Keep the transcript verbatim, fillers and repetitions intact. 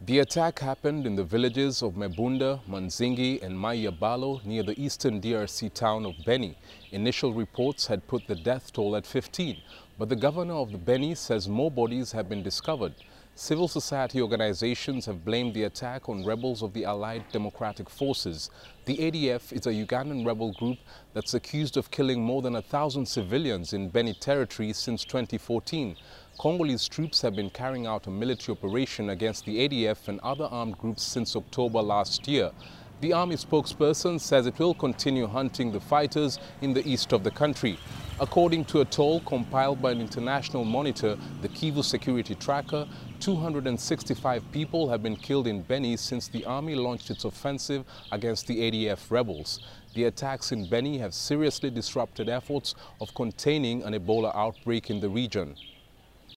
The attack happened in the villages of Mebunda, Manzingi and Mayabalo near the eastern D R C town of Beni. Initial reports had put the death toll at fifteen, but the governor of the Beni says more bodies have been discovered. Civil society organizations have blamed the attack on rebels of the Allied Democratic Forces. The A D F is a Ugandan rebel group that's accused of killing more than a thousand civilians in Beni territory since twenty fourteen. Congolese troops have been carrying out a military operation against the A D F and other armed groups since October last year. The army spokesperson says it will continue hunting the fighters in the east of the country. According to a toll compiled by an international monitor, the Kivu Security Tracker, two hundred sixty-five people have been killed in Beni since the army launched its offensive against the A D F rebels. The attacks in Beni have seriously disrupted efforts of containing an Ebola outbreak in the region.